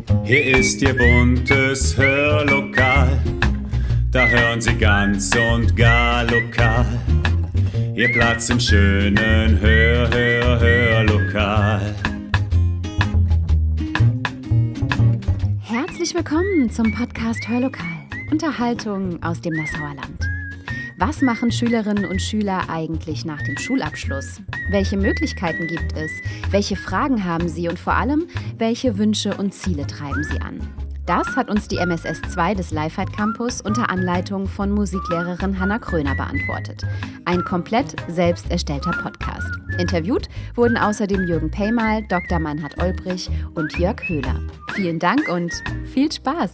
Hier ist Ihr buntes Hörlokal, da hören Sie ganz und gar lokal. Ihr Platz im schönen Hörlokal. Herzlich willkommen zum Podcast Hörlokal. Unterhaltung aus dem Nassauer Land. Was machen Schülerinnen und Schüler eigentlich nach dem Schulabschluss? Welche Möglichkeiten gibt es? Welche Fragen haben sie und vor allem, welche Wünsche und Ziele treiben sie an? Das hat uns die MSS 2 des Lifehide Campus unter Anleitung von Musiklehrerin Hanna Kröner beantwortet. Ein komplett selbst erstellter Podcast. Interviewt wurden außerdem Jürgen Peymal, Dr. Meinhard Olbrich und Jörg Höhler. Vielen Dank und viel Spaß!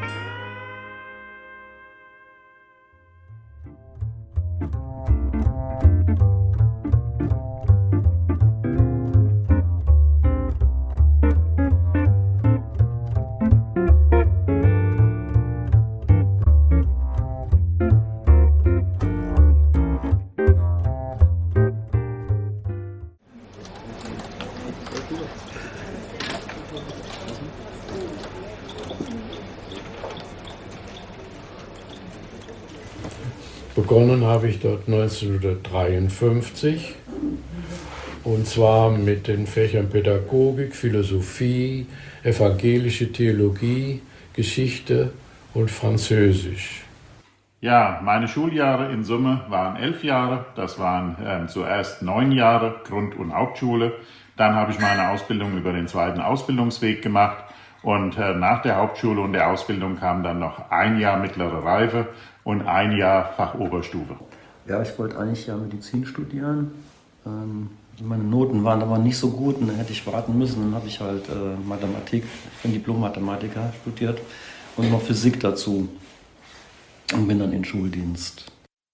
Begonnen habe ich dort 1953 und zwar mit den Fächern Pädagogik, Philosophie, evangelische Theologie, Geschichte und Französisch. Ja, meine Schuljahre in Summe waren 11 Jahre. Das waren zuerst 9 Jahre Grund- und Hauptschule. Dann habe ich meine Ausbildung über den zweiten Ausbildungsweg gemacht. Und nach der Hauptschule und der Ausbildung kam dann noch 1 Jahr mittlere Reife und 1 Jahr Fachoberstufe. Ja, ich wollte eigentlich ja Medizin studieren. Meine Noten waren aber nicht so gut und dann hätte ich warten müssen. Dann habe ich halt Mathematik, ich bin Diplom-Mathematiker studiert und noch Physik dazu und bin dann in Schuldienst.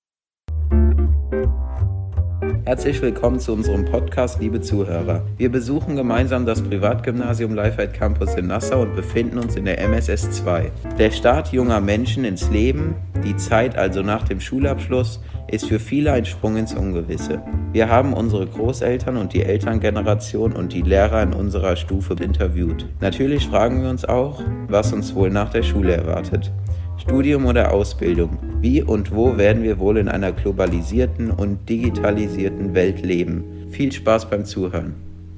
Herzlich willkommen zu unserem Podcast, liebe Zuhörer. Wir besuchen gemeinsam das Privatgymnasium Lifehide Campus in Nassau und befinden uns in der MSS 2. Der Start junger Menschen ins Leben, die Zeit also nach dem Schulabschluss, ist für viele ein Sprung ins Ungewisse. Wir haben unsere Großeltern und die Elterngeneration und die Lehrer in unserer Stufe interviewt. Natürlich fragen wir uns auch, was uns wohl nach der Schule erwartet. Studium oder Ausbildung? Wie und wo werden wir wohl in einer globalisierten und digitalisierten Welt leben? Viel Spaß beim Zuhören.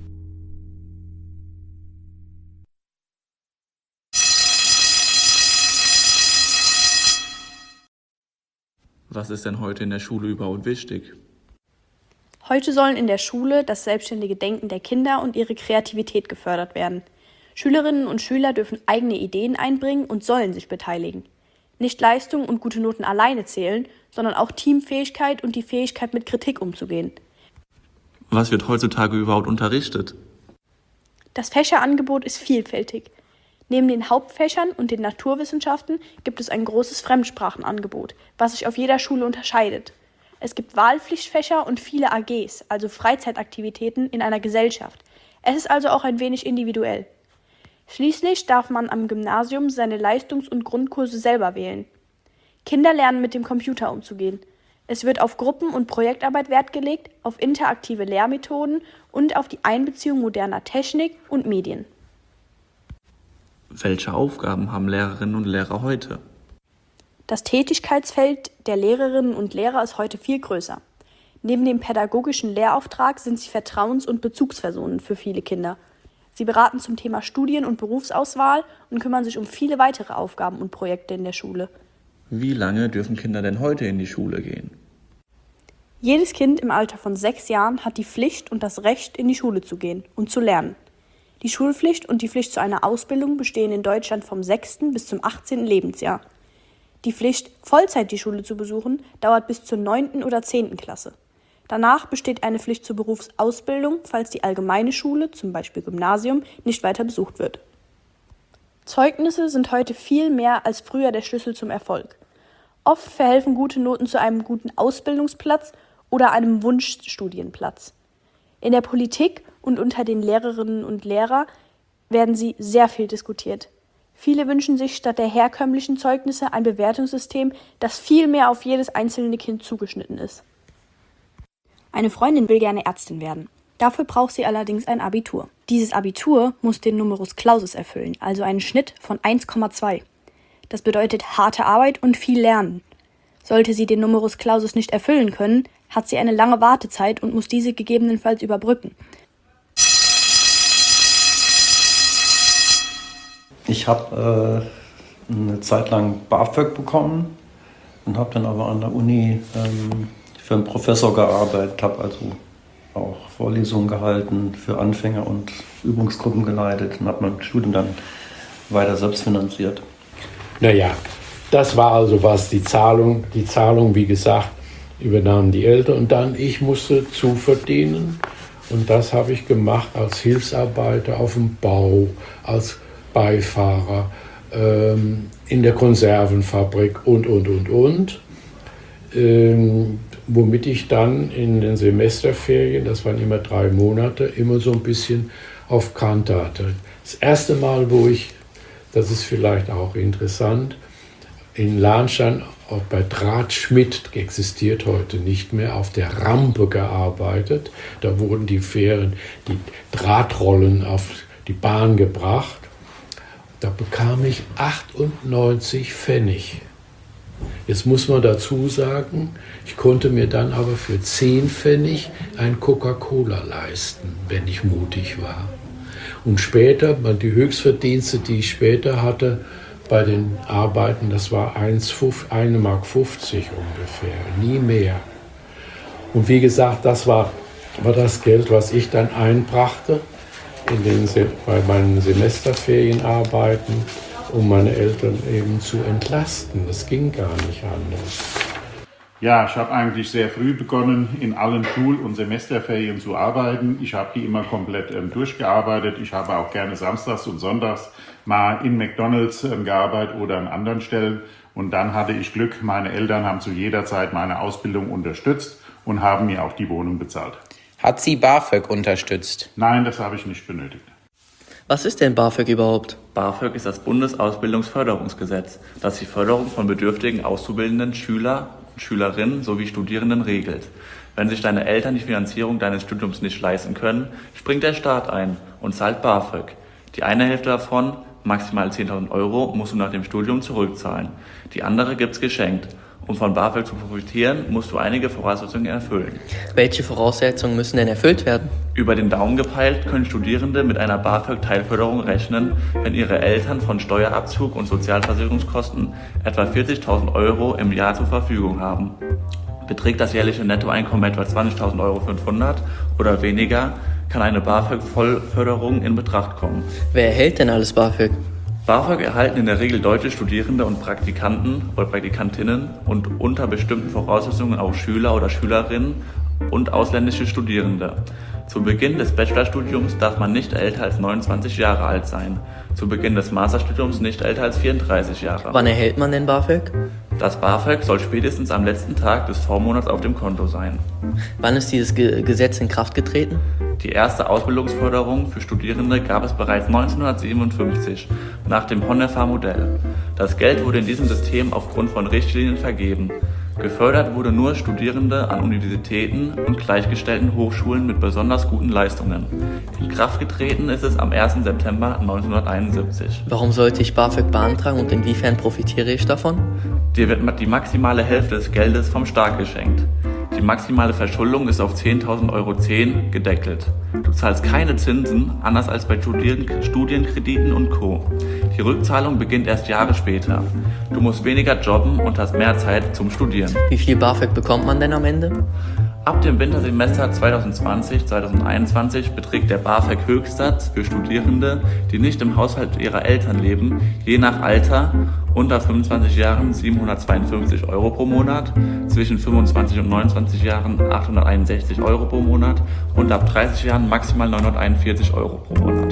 Was ist denn heute in der Schule überhaupt wichtig? Heute sollen in der Schule das selbstständige Denken der Kinder und ihre Kreativität gefördert werden. Schülerinnen und Schüler dürfen eigene Ideen einbringen und sollen sich beteiligen. Nicht Leistung und gute Noten alleine zählen, sondern auch Teamfähigkeit und die Fähigkeit, mit Kritik umzugehen. Was wird heutzutage überhaupt unterrichtet? Das Fächerangebot ist vielfältig. Neben den Hauptfächern und den Naturwissenschaften gibt es ein großes Fremdsprachenangebot, was sich auf jeder Schule unterscheidet. Es gibt Wahlpflichtfächer und viele AGs, also Freizeitaktivitäten in einer Gesellschaft. Es ist also auch ein wenig individuell. Schließlich darf man am Gymnasium seine Leistungs- und Grundkurse selber wählen. Kinder lernen mit dem Computer umzugehen. Es wird auf Gruppen- und Projektarbeit Wert gelegt, auf interaktive Lehrmethoden und auf die Einbeziehung moderner Technik und Medien. Welche Aufgaben haben Lehrerinnen und Lehrer heute? Das Tätigkeitsfeld der Lehrerinnen und Lehrer ist heute viel größer. Neben dem pädagogischen Lehrauftrag sind sie Vertrauens- und Bezugspersonen für viele Kinder. Sie beraten zum Thema Studien- und Berufsauswahl und kümmern sich um viele weitere Aufgaben und Projekte in der Schule. Wie lange dürfen Kinder denn heute in die Schule gehen? Jedes Kind im Alter von 6 Jahren hat die Pflicht und das Recht, in die Schule zu gehen und zu lernen. Die Schulpflicht und die Pflicht zu einer Ausbildung bestehen in Deutschland vom 6. bis zum 18. Lebensjahr. Die Pflicht, Vollzeit die Schule zu besuchen, dauert bis zur 9. oder 10. Klasse. Danach besteht eine Pflicht zur Berufsausbildung, falls die allgemeine Schule, zum Beispiel Gymnasium, nicht weiter besucht wird. Zeugnisse sind heute viel mehr als früher der Schlüssel zum Erfolg. Oft verhelfen gute Noten zu einem guten Ausbildungsplatz oder einem Wunschstudienplatz. In der Politik und unter den Lehrerinnen und Lehrern werden sie sehr viel diskutiert. Viele wünschen sich statt der herkömmlichen Zeugnisse ein Bewertungssystem, das viel mehr auf jedes einzelne Kind zugeschnitten ist. Eine Freundin will gerne Ärztin werden. Dafür braucht sie allerdings ein Abitur. Dieses Abitur muss den Numerus Clausus erfüllen, also einen Schnitt von 1,2. Das bedeutet harte Arbeit und viel Lernen. Sollte sie den Numerus Clausus nicht erfüllen können, hat sie eine lange Wartezeit und muss diese gegebenenfalls überbrücken. Ich habe eine Zeit lang BAföG bekommen und habe dann aber an der Uni für einen Professor gearbeitet, habe also auch Vorlesungen gehalten für Anfänger und Übungsgruppen geleitet und habe mein Studium dann weiter selbst finanziert. Naja, das war also was, die Zahlung, wie gesagt, übernahmen die Eltern und dann ich musste zuverdienen und das habe ich gemacht als Hilfsarbeiter auf dem Bau, als Beifahrer, in der Konservenfabrik und. Womit ich dann in den Semesterferien, das waren immer 3 Monate, immer so ein bisschen auf Kante hatte. Das erste Mal, wo ich, das ist vielleicht auch interessant, in Lahnstein, auch bei Drahtschmidt, existiert heute nicht mehr, auf der Rampe gearbeitet. Da wurden die Fähren, die Drahtrollen auf die Bahn gebracht. Da bekam ich 98 Pfennig. Jetzt muss man dazu sagen, ich konnte mir dann aber für 10 Pfennig ein Coca-Cola leisten, wenn ich mutig war. Und später, die Höchstverdienste, die ich später hatte bei den Arbeiten, das war 1,50 Mark ungefähr, nie mehr. Und wie gesagt, das war das Geld, was ich dann einbrachte bei meinen Semesterferienarbeiten, um meine Eltern eben zu entlasten. Das ging gar nicht anders. Ja, ich habe eigentlich sehr früh begonnen, in allen Schul- und Semesterferien zu arbeiten. Ich habe die immer komplett durchgearbeitet. Ich habe auch gerne samstags und sonntags mal in McDonald's gearbeitet oder an anderen Stellen. Und dann hatte ich Glück, meine Eltern haben zu jeder Zeit meine Ausbildung unterstützt und haben mir auch die Wohnung bezahlt. Hat sie BAföG unterstützt? Nein, das habe ich nicht benötigt. Was ist denn BAföG überhaupt? BAföG ist das Bundesausbildungsförderungsgesetz, das die Förderung von bedürftigen Auszubildenden, Schüler und Schülerinnen sowie Studierenden regelt. Wenn sich deine Eltern die Finanzierung deines Studiums nicht leisten können, springt der Staat ein und zahlt BAföG. Die eine Hälfte davon, maximal 10.000 Euro, musst du nach dem Studium zurückzahlen. Die andere gibt's geschenkt. Um von BAföG zu profitieren, musst du einige Voraussetzungen erfüllen. Welche Voraussetzungen müssen denn erfüllt werden? Über den Daumen gepeilt können Studierende mit einer BAföG-Teilförderung rechnen, wenn ihre Eltern von Steuerabzug und Sozialversicherungskosten etwa 40.000 Euro im Jahr zur Verfügung haben. Beträgt das jährliche Nettoeinkommen etwa 20.500 Euro oder weniger, kann eine BAföG-Vollförderung in Betracht kommen. Wer erhält denn alles BAföG? BAföG erhalten in der Regel deutsche Studierende und Praktikanten oder Praktikantinnen und unter bestimmten Voraussetzungen auch Schüler oder Schülerinnen und ausländische Studierende. Zu Beginn des Bachelorstudiums darf man nicht älter als 29 Jahre alt sein. Zu Beginn des Masterstudiums nicht älter als 34 Jahre. Wann erhält man denn BAföG? Das BAföG soll spätestens am letzten Tag des Vormonats auf dem Konto sein. Wann ist dieses Gesetz in Kraft getreten? Die erste Ausbildungsförderung für Studierende gab es bereits 1957 nach dem Honecker-Modell. Das Geld wurde in diesem System aufgrund von Richtlinien vergeben. Gefördert wurde nur Studierende an Universitäten und gleichgestellten Hochschulen mit besonders guten Leistungen. In Kraft getreten ist es am 1. September 1971. Warum sollte ich BAföG beantragen und inwiefern profitiere ich davon? Dir wird die maximale Hälfte des Geldes vom Staat geschenkt. Die maximale Verschuldung ist auf 10.000 Euro gedeckelt. Du zahlst keine Zinsen, anders als bei Studienkrediten und Co. Die Rückzahlung beginnt erst Jahre später. Du musst weniger jobben und hast mehr Zeit zum Studieren. Wie viel BAföG bekommt man denn am Ende? Ab dem Wintersemester 2020/2021 beträgt der BAföG-Höchstsatz für Studierende, die nicht im Haushalt ihrer Eltern leben, je nach Alter unter 25 Jahren 752 Euro pro Monat, zwischen 25 und 29 Jahren 861 Euro pro Monat und ab 30 Jahren maximal 941 Euro pro Monat.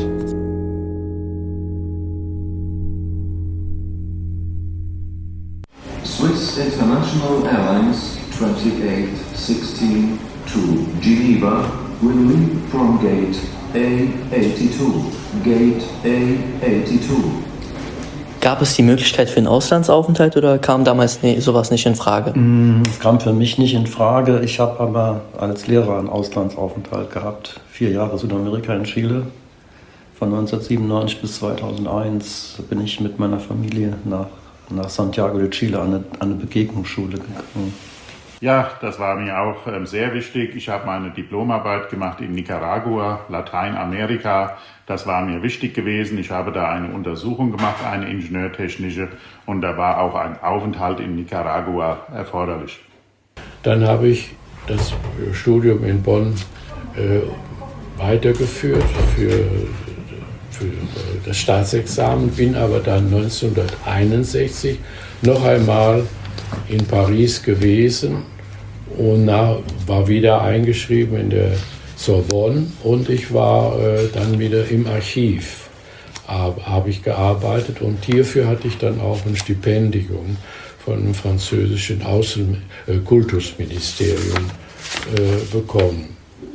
Swiss International Airlines 2816 to Geneva will leave from Gate A82. Gate A82. Gab es die Möglichkeit für einen Auslandsaufenthalt oder kam damals sowas nicht in Frage? Es kam für mich nicht in Frage. Ich habe aber als Lehrer einen Auslandsaufenthalt gehabt 4 Jahre Südamerika in Chile. Von 1997 bis 2001 bin ich mit meiner Familie nach Santiago de Chile an eine Begegnungsschule gegangen. Ja, das war mir auch sehr wichtig. Ich habe meine Diplomarbeit gemacht in Nicaragua, Lateinamerika. Das war mir wichtig gewesen. Ich habe da eine Untersuchung gemacht, eine ingenieurtechnische, und da war auch ein Aufenthalt in Nicaragua erforderlich. Dann habe ich das Studium in Bonn weitergeführt für das Staatsexamen, bin aber dann 1961 noch einmal in Paris gewesen und war wieder eingeschrieben in der Sorbonne, und ich war dann wieder im Archiv, habe ich gearbeitet, und hierfür hatte ich dann auch ein Stipendium von dem französischen Kultusministerium bekommen.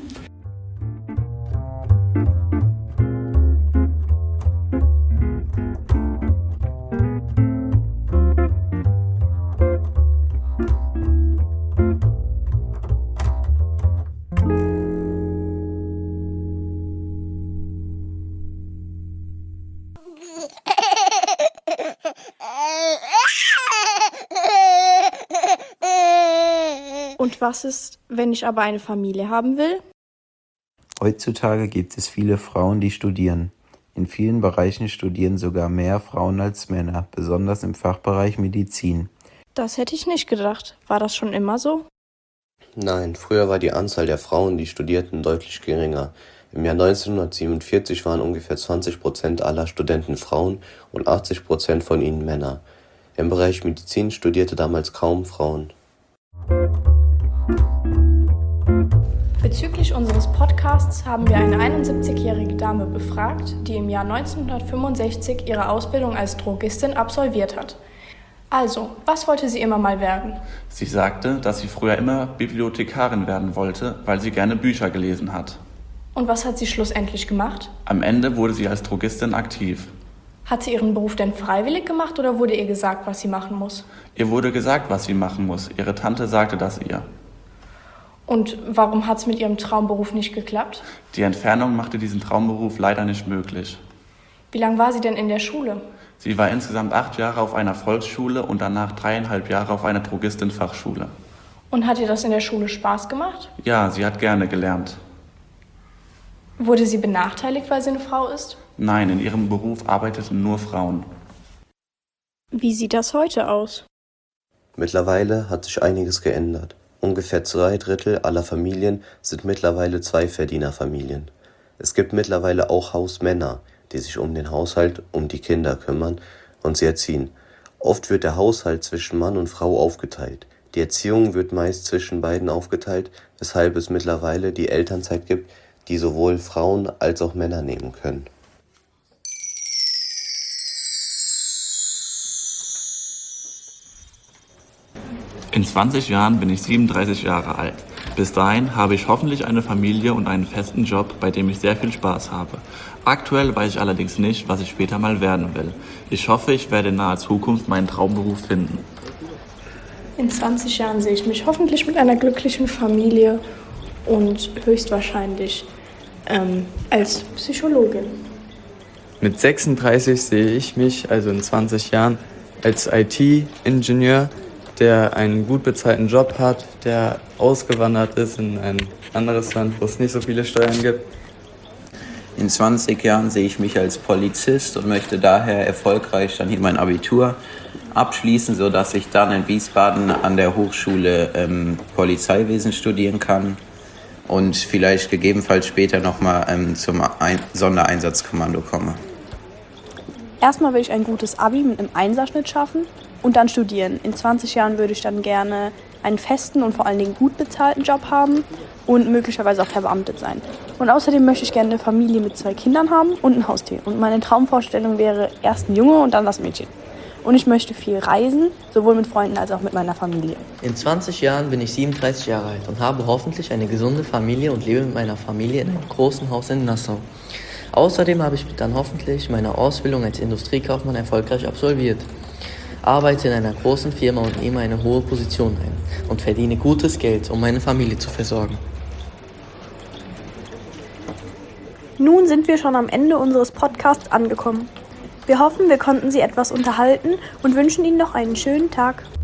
Und was ist, wenn ich aber eine Familie haben will? Heutzutage gibt es viele Frauen, die studieren. In vielen Bereichen studieren sogar mehr Frauen als Männer, besonders im Fachbereich Medizin. Das hätte ich nicht gedacht. War das schon immer so? Nein, früher war die Anzahl der Frauen, die studierten, deutlich geringer. Im Jahr 1947 waren ungefähr 20% aller Studenten Frauen und 80% von ihnen Männer. Im Bereich Medizin studierte damals kaum Frauen. Bezüglich unseres Podcasts haben wir eine 71-jährige Dame befragt, die im Jahr 1965 ihre Ausbildung als Drogistin absolviert hat. Also, was wollte sie immer mal werden? Sie sagte, dass sie früher immer Bibliothekarin werden wollte, weil sie gerne Bücher gelesen hat. Und was hat sie schlussendlich gemacht? Am Ende wurde sie als Drogistin aktiv. Hat sie ihren Beruf denn freiwillig gemacht oder wurde ihr gesagt, was sie machen muss? Ihr wurde gesagt, was sie machen muss. Ihre Tante sagte das ihr. Und warum hat es mit ihrem Traumberuf nicht geklappt? Die Entfernung machte diesen Traumberuf leider nicht möglich. Wie lange war sie denn in der Schule? Sie war insgesamt 8 Jahre auf einer Volksschule und danach 3,5 Jahre auf einer Drogistin-Fachschule. Und hat ihr das in der Schule Spaß gemacht? Ja, sie hat gerne gelernt. Wurde sie benachteiligt, weil sie eine Frau ist? Nein, in ihrem Beruf arbeiteten nur Frauen. Wie sieht das heute aus? Mittlerweile hat sich einiges geändert. Ungefähr 2/3 aller Familien sind mittlerweile Zweiverdienerfamilien. Es gibt mittlerweile auch Hausmänner, die sich um den Haushalt, um die Kinder kümmern und sie erziehen. Oft wird der Haushalt zwischen Mann und Frau aufgeteilt. Die Erziehung wird meist zwischen beiden aufgeteilt, weshalb es mittlerweile die Elternzeit gibt, die sowohl Frauen als auch Männer nehmen können. In 20 Jahren bin ich 37 Jahre alt. Bis dahin habe ich hoffentlich eine Familie und einen festen Job, bei dem ich sehr viel Spaß habe. Aktuell weiß ich allerdings nicht, was ich später mal werden will. Ich hoffe, ich werde in naher Zukunft meinen Traumberuf finden. In 20 Jahren sehe ich mich hoffentlich mit einer glücklichen Familie und höchstwahrscheinlich als Psychologin. Mit 36 sehe ich mich, also in 20 Jahren, als IT-Ingenieur, der einen gut bezahlten Job hat, der ausgewandert ist in ein anderes Land, wo es nicht so viele Steuern gibt. In 20 Jahren sehe ich mich als Polizist und möchte daher erfolgreich dann hier mein Abitur abschließen, sodass ich dann in Wiesbaden an der Hochschule Polizeiwesen studieren kann und vielleicht gegebenenfalls später nochmal zum Sondereinsatzkommando komme. Erstmal will ich ein gutes Abi mit einem Einserschnitt schaffen und dann studieren. In 20 Jahren würde ich dann gerne einen festen und vor allen Dingen gut bezahlten Job haben und möglicherweise auch verbeamtet sein. Und außerdem möchte ich gerne eine Familie mit 2 Kindern haben und ein Haustier. Und meine Traumvorstellung wäre erst ein Junge und dann das Mädchen. Und ich möchte viel reisen, sowohl mit Freunden als auch mit meiner Familie. In 20 Jahren bin ich 37 Jahre alt und habe hoffentlich eine gesunde Familie und lebe mit meiner Familie in einem großen Haus in Nassau. Außerdem habe ich dann hoffentlich meine Ausbildung als Industriekaufmann erfolgreich absolviert, arbeite in einer großen Firma und nehme eine hohe Position ein und verdiene gutes Geld, um meine Familie zu versorgen. Nun sind wir schon am Ende unseres Podcasts angekommen. Wir hoffen, wir konnten Sie etwas unterhalten und wünschen Ihnen noch einen schönen Tag.